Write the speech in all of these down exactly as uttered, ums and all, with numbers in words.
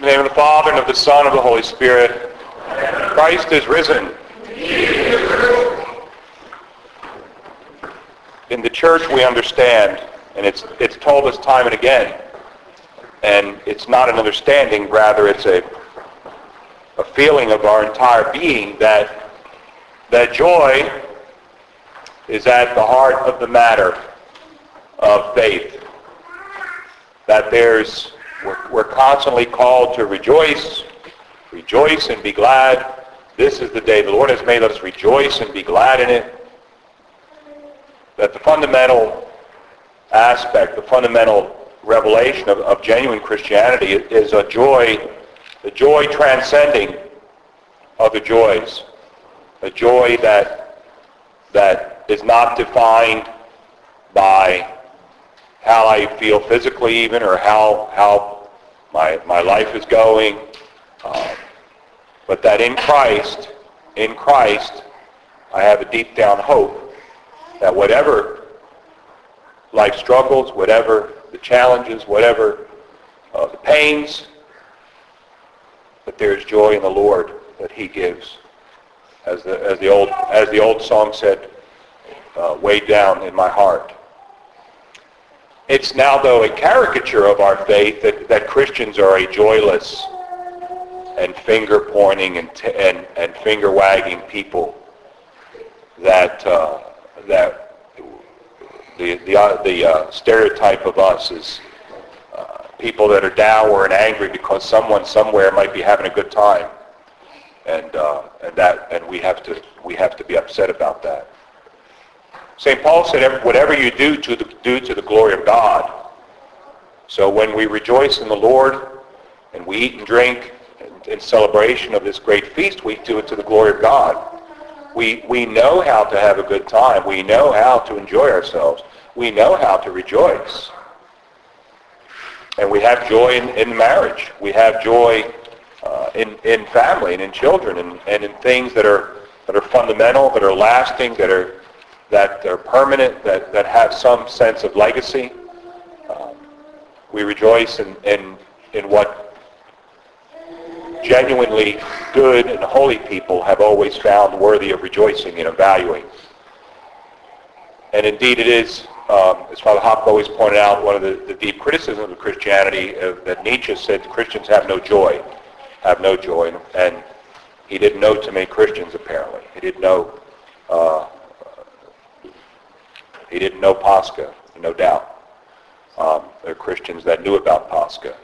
In the name of the Father, and of the Son, and of the Holy Spirit. Christ is risen. In the church we understand, and it's it's told us time and again, and it's not an understanding, rather it's a a feeling of our entire being that that joy is at the heart of the matter of faith. That there's we're, we're constantly called to rejoice, rejoice and be glad. This is the day the Lord has made. Let us rejoice and be glad in it. That the fundamental aspect, the fundamental revelation of, of genuine Christianity is a joy, the joy transcending other joys, a joy that that is not defined by how I feel physically, even, or how how my my life is going, um, but that in Christ, in Christ, I have a deep down hope that whatever life struggles, whatever the challenges, whatever uh, the pains, that there is joy in the Lord that He gives, as the as the old as the old song said, uh, way down in my heart. It's now, though, a caricature of our faith that, that Christians are a joyless and finger-pointing and, t- and, and finger-wagging people. That uh, that the the, uh, the uh, stereotype of us is uh, people that are dour and angry because someone somewhere might be having a good time, and uh, and that and we have to we have to be upset about that. Saint Paul said, whatever you do, to the, do to the glory of God. So when we rejoice in the Lord and we eat and drink in, in celebration of this great feast, we do it to the glory of God. We, we know how to have a good time. We know how to enjoy ourselves. We know how to rejoice. And we have joy in, in marriage. We have joy uh, in, in family and in children and, and in things that are, that are fundamental, that are lasting, that are that are permanent, that, that have some sense of legacy. Um, we rejoice in, in, in what genuinely good and holy people have always found worthy of rejoicing and of valuing. And indeed it is, um, as Father Hopk always pointed out, one of the, the deep criticisms of Christianity, uh, that Nietzsche said Christians have no joy, have no joy. And, and he didn't know too many Christians, apparently. He didn't know uh, He didn't know Pascha, no doubt. Um, there are Christians that knew about Pascha,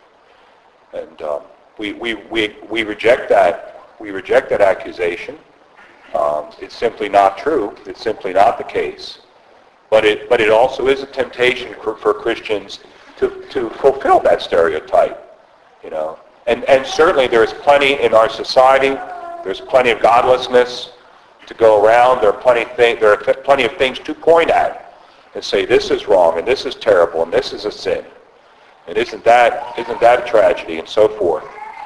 and um, we, we we we reject that. We reject that accusation. Um, it's simply not true. It's simply not the case. But it but it also is a temptation for, for Christians to to fulfill that stereotype, you know. And and certainly there is plenty in our society. There's plenty of godlessness to go around. There are plenty th- there are th- plenty of things to point at and say this is wrong and this is terrible and this is a sin, and isn't that isn't that a tragedy, and so forth.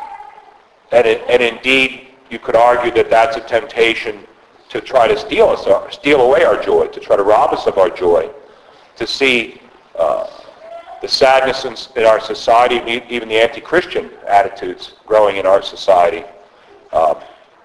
And it, and indeed, you could argue that that's a temptation to try to steal us, steal away our joy, to try to rob us of our joy, to see uh, the sadness in, in our society, even the anti-Christian attitudes growing in our society. Um,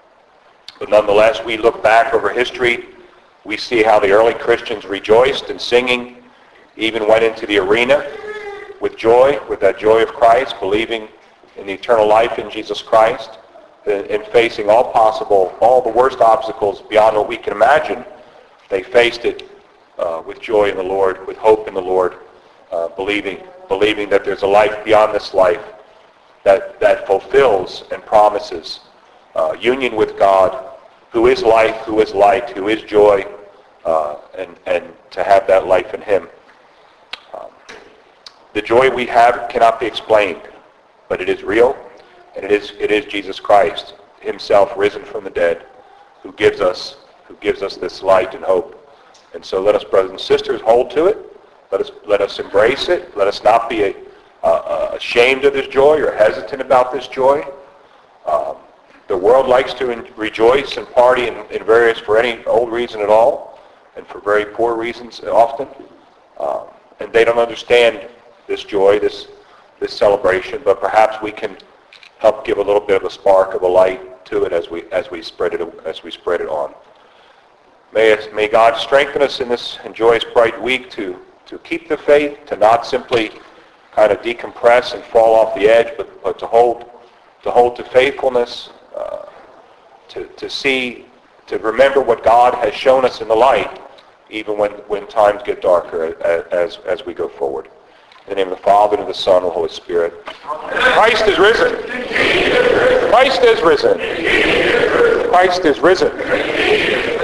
but nonetheless, we look back over history. We see how the early Christians rejoiced in singing, even went into the arena with joy, with that joy of Christ, believing in the eternal life in Jesus Christ, and facing all possible, all the worst obstacles beyond what we can imagine. They faced it uh, with joy in the Lord, with hope in the Lord, uh, believing believing that there's a life beyond this life that, that fulfills and promises uh, union with God, who is life, who is light, who is joy, uh, and, and to have that life in Him. Um, the joy we have cannot be explained, but it is real, and it is it is Jesus Christ Himself risen from the dead, who gives us who gives us this light and hope. And so let us, brothers and sisters, hold to it. Let us let us embrace it. Let us not be a, uh, ashamed of this joy or hesitant about this joy. Um, The world likes to in, rejoice and party in, in various, for any old reason at all, and for very poor reasons often. Um, and they don't understand this joy, this this celebration. But perhaps we can help give a little bit of a spark of a light to it as we as we spread it as we spread it on. May it, may God strengthen us in this joyous, bright week to to keep the faith, to not simply kind of decompress and fall off the edge, but, but to hold to hold to faithfulness, uh, to to see, to remember what God has shown us in the light, even when, when times get darker as as we go forward. In the name of the Father, and of the Son, and of the Holy Spirit. Christ is risen. Christ is risen. Christ is risen.